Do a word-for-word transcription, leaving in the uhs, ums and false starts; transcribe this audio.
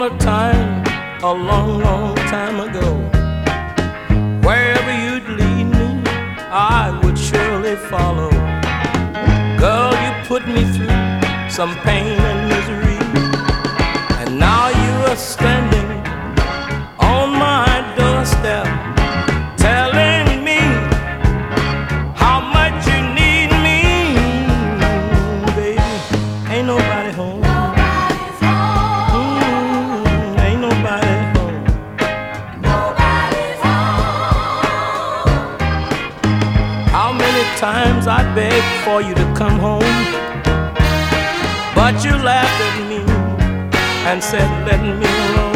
a time, a long, long time ago. Wherever you'd lead me, I would surely follow. Girl, you put me through some pain and misery, and now you are standing on my doorstep, telling me how much you need me. Baby, ain't nobody home. Nobody's home. Mm, ain't nobody home. Nobody's home. How many times I begged for you to come home, but you laughed at me and said, let me alone.